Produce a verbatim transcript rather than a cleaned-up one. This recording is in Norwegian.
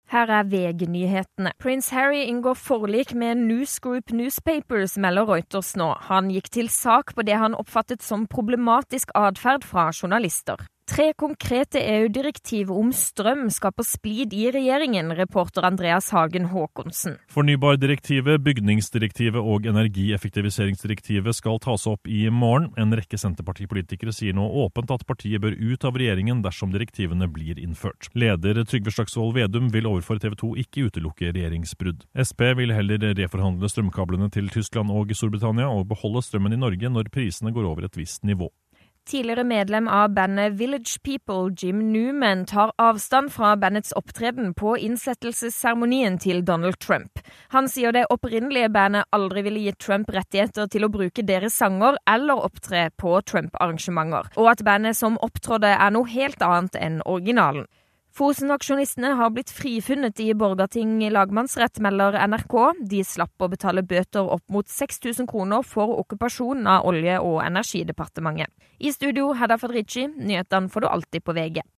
Her er V G-nyhetene. Prins Harry inngår forlik med News Group Newspapers, melder Reuters nå. Han gikk til sak på det han oppfattet som problematisk adferd fra journalister. Tre konkrete E U-direktiv om strøm skaper splid i regjeringen, reporter Andreas Hagen Håkonsen. Fornybardirektivet, bygningsdirektivet og energieffektiviseringsdirektivet skal tas opp i morgen. En rekke Senterpartipolitikere sier nå åpent at partiet bør ut av regjeringen dersom direktivene blir innført. Leder Trygve Slagsvold Vedum vil overfor T V to ikke utelukke regjeringsbrudd. S P vil heller reforhandle strømkablene til Tyskland og Storbritannia og beholde strømmen i Norge når prisene går over et visst nivå. Tidligere medlem av bandet Village People, Jim Newman, tar avstand fra bandets opptreden på innsettelsesseremonien til Donald Trump. Han sier det opprinnelige bandet aldri ville gitt Trump rettigheter til å bruke deres sanger eller opptre på Trump-arrangementer, og at bandet som opptrådde er noe helt annet enn originalen. Fosen-aksjonistene har blitt frifunnet i Borgarting lagmannsrett, melder N R K. De slapp å betale bøter opp mot seks tusen kroner for okkupasjonen av Olje- og energidepartementet. I studio, Hedda Fadrici, nyhetene får du alltid på V G.